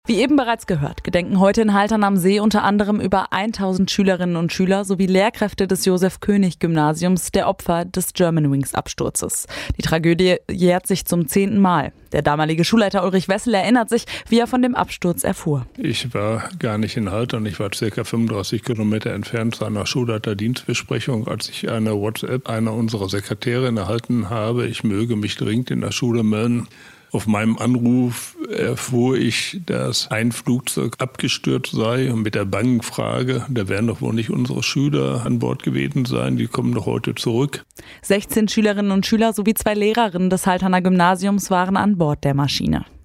Wie eben bereits gehört, gedenken heute in Haltern am See unter anderem über 1000 Schülerinnen und Schüler sowie Lehrkräfte des Josef-König-Gymnasiums der Opfer des Germanwings-Absturzes. Die Tragödie jährt sich zum 10. Mal. Der damalige Schulleiter Ulrich Wessel erinnert sich, wie er von dem Absturz erfuhr. Ich war gar nicht in Haltern, ich war ca. 35 Kilometer entfernt zu einer Schulleiter-Dienstbesprechung, als ich eine WhatsApp einer unserer Sekretärin erhalten habe, ich möge mich dringend in der Schule melden. Auf meinem Anruf erfuhr ich, dass ein Flugzeug abgestürzt sei und mit der bangen Frage, da werden doch wohl nicht unsere Schüler an Bord gewesen sein, die kommen doch heute zurück. 16 Schülerinnen und Schüler sowie 2 Lehrerinnen des Halterner Gymnasiums waren an Bord der Maschine.